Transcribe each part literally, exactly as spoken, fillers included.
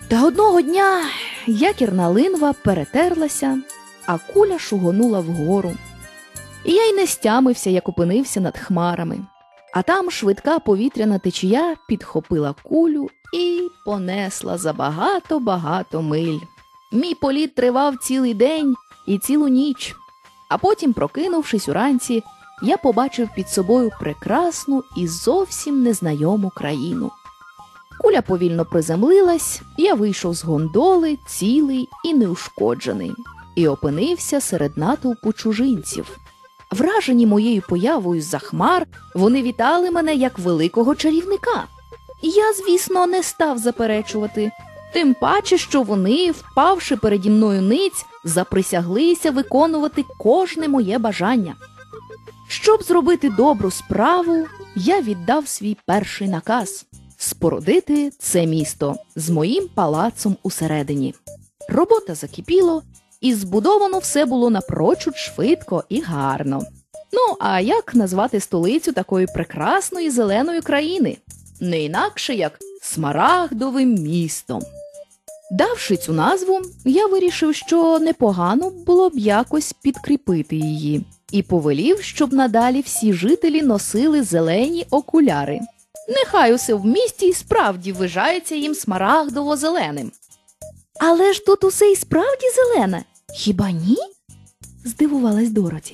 Та одного дня якірна линва перетерлася, а куля шугонула вгору. І я й не стямився, як опинився над хмарами. А там швидка повітряна течія підхопила кулю і понесла за багато-багато миль. Мій політ тривав цілий день і цілу ніч. А потім, прокинувшись уранці, я побачив під собою прекрасну і зовсім незнайому країну. Куля повільно приземлилась, я вийшов з гондоли, цілий і неушкоджений, і опинився серед натовпу чужинців. Вражені моєю появою з-за хмар, вони вітали мене як великого чарівника. Я, звісно, не став заперечувати, тим паче, що вони, впавши переді мною ниць, заприсяглися виконувати кожне моє бажання. Щоб зробити добру справу, я віддав свій перший наказ – спорудити це місто з моїм палацом усередині. Робота закипіла, і збудовано все було напрочуд швидко і гарно. Ну, а як назвати столицю такої прекрасної зеленої країни? Не інакше, як Смарагдовим містом. Давши цю назву, я вирішив, що непогано було б якось підкріпити її, і повелів, щоб надалі всі жителі носили зелені окуляри. Нехай усе в місті й справді вважається їм смарагдово-зеленим. Але ж тут усе й справді зелене, хіба ні? Здивувалась Дороті.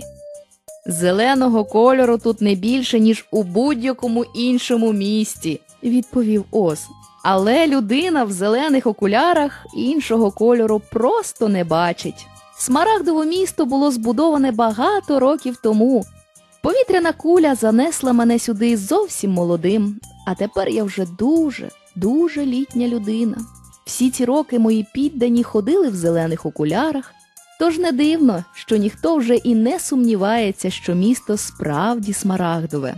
Зеленого кольору тут не більше, ніж у будь-якому іншому місті, відповів Оз. Але людина в зелених окулярах іншого кольору просто не бачить. Смарагдове місто було збудоване багато років тому. Повітряна куля занесла мене сюди зовсім молодим, а тепер я вже дуже, дуже літня людина. Всі ці роки мої піддані ходили в зелених окулярах, тож не дивно, що ніхто вже і не сумнівається, що місто справді смарагдове.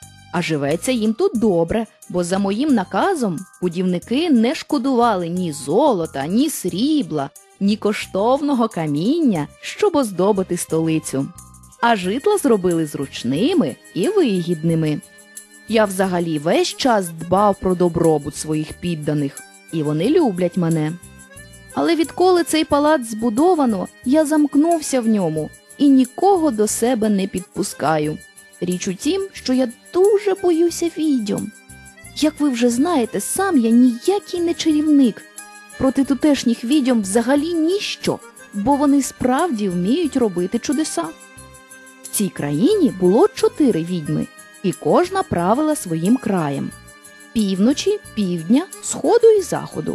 А живеться їм тут добре, бо за моїм наказом будівники не шкодували ні золота, ні срібла, ні коштовного каміння, щоб оздобити столицю. А житла зробили зручними і вигідними. Я взагалі весь час дбав про добробут своїх підданих, і вони люблять мене. Але відколи цей палац збудовано, я замкнувся в ньому і нікого до себе не підпускаю. Річ у тім, що я дуже боюся відьом. Як ви вже знаєте, сам я ніякий не чарівник. Проти тутешніх відьом взагалі ніщо, бо вони справді вміють робити чудеса. В цій країні було чотири відьми, і кожна правила своїм краєм – півночі, півдня, сходу і заходу.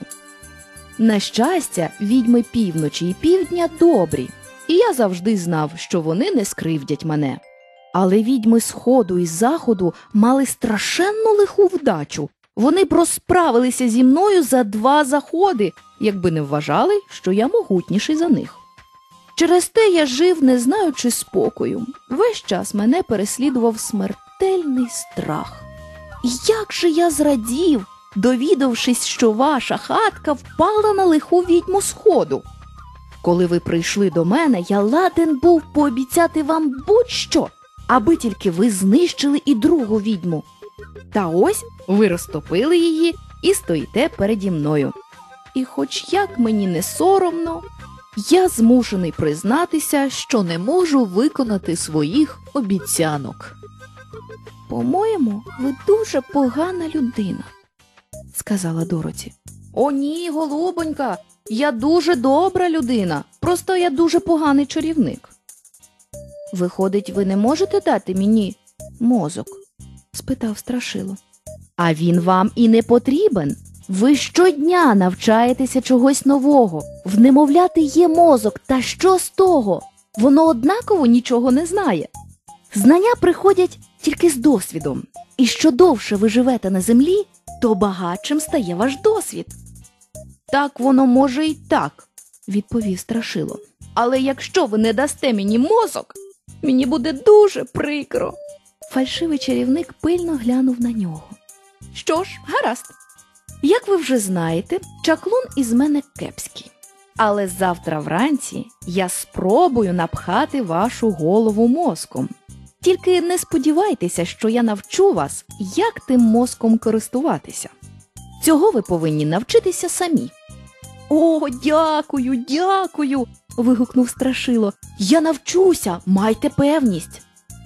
На щастя, відьми півночі і півдня добрі, і я завжди знав, що вони не скривдять мене. Але відьми сходу і заходу мали страшенну лиху вдачу. Вони б розправилися зі мною за два заходи, якби не вважали, що я могутніший за них. Через те я жив, не знаючи спокою. Весь час мене переслідував смертельний страх. І як же я зрадів, довідавшись, що ваша хатка впала на лиху відьму сходу. Коли ви прийшли до мене, я ладен був пообіцяти вам будь-що, аби тільки ви знищили і другу відьму. Та ось ви розтопили її і стоїте переді мною. І хоч як мені не соромно, я змушений признатися, що не можу виконати своїх обіцянок. «По-моєму, ви дуже погана людина», – сказала Дороті. «О ні, голубонька, я дуже добра людина, просто я дуже поганий чарівник». «Виходить, ви не можете дати мені мозок?» – спитав Страшило. «А він вам і не потрібен. Ви щодня навчаєтеся чогось нового. В немовляти є мозок, та що з того? Воно однаково нічого не знає. Знання приходять тільки з досвідом. І що довше ви живете на землі, то багатшим стає ваш досвід». «Так воно може і так», – відповів Страшило. «Але якщо ви не дасте мені мозок, мені буде дуже прикро». Фальшивий чарівник пильно глянув на нього. «Що ж, гаразд. Як ви вже знаєте, чаклун із мене кепський. Але завтра вранці я спробую напхати вашу голову мозком. Тільки не сподівайтеся, що я навчу вас, як тим мозком користуватися. Цього ви повинні навчитися самі. О, дякую, дякую, вигукнув Страшило. Я навчуся, майте певність.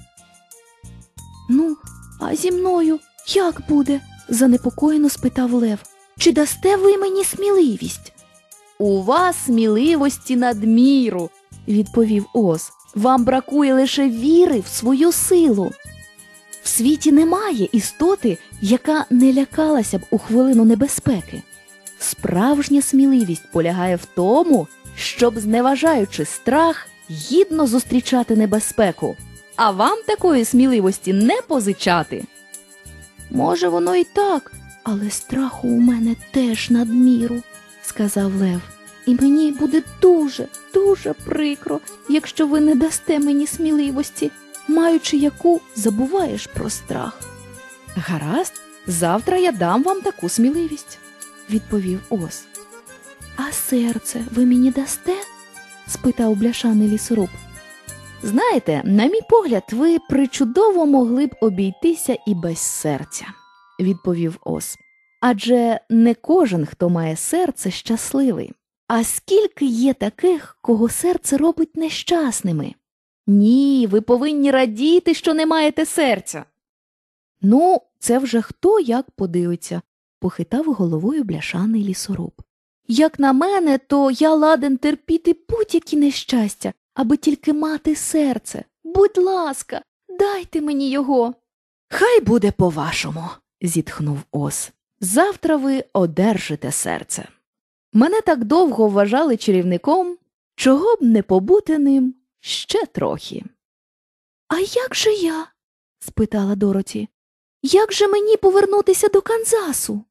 Ну, а зі мною як буде? Занепокоєно спитав Лев. Чи дасте ви мені сміливість? У вас сміливості надміру, відповів Оз. Вам бракує лише віри в свою силу. В світі немає істоти, яка не лякалася б у хвилину небезпеки. Справжня сміливість полягає в тому, щоб, зневажаючи страх, гідно зустрічати небезпеку. А вам такої сміливості не позичати. Може, воно і так, але страху у мене теж надміру, сказав Лев. І мені буде дуже, дуже прикро, якщо ви не дасте мені сміливості, маючи яку забуваєш про страх. Гаразд, завтра я дам вам таку сміливість, відповів Оз. А серце ви мені дасте? Спитав бляшаний лісоруб. Знаєте, на мій погляд, ви причудово могли б обійтися і без серця, відповів Оз. Адже не кожен, хто має серце, щасливий. А скільки є таких, кого серце робить нещасними? Ні, ви повинні радіти, що не маєте серця. Ну, це вже хто як подивиться, похитав головою бляшаний лісоруб. Як на мене, то я ладен терпіти будь-які нещастя, аби тільки мати серце. Будь ласка, дайте мені його. Хай буде по-вашому, зітхнув Оз. Завтра ви одержите серце. Мене так довго вважали чарівником, чого б не побути ним ще трохи. А як же я? Спитала Дороті. Як же мені повернутися до Канзасу?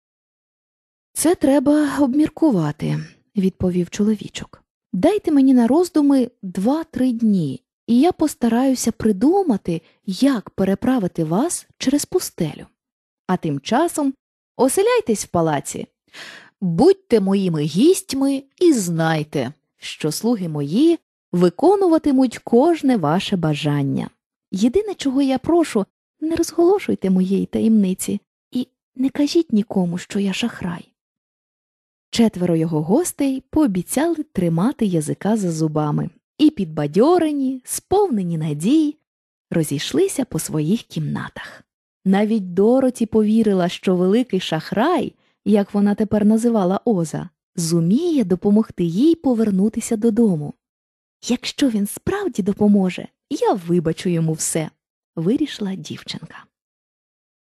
Це треба обміркувати, відповів чоловічок. Дайте мені на роздуми два-три дні, і я постараюся придумати, як переправити вас через пустелю. А тим часом оселяйтесь в палаці. Будьте моїми гістьми і знайте, що слуги мої виконуватимуть кожне ваше бажання. Єдине, чого я прошу, не розголошуйте моєї таємниці і не кажіть нікому, що я шахрай. Четверо його гостей пообіцяли тримати язика за зубами і, підбадьорені, сповнені надій, розійшлися по своїх кімнатах. Навіть Дороті повірила, що великий шахрай, як вона тепер називала Оза, зуміє допомогти їй повернутися додому. Якщо він справді допоможе, я вибачу йому все, вирішила дівчинка.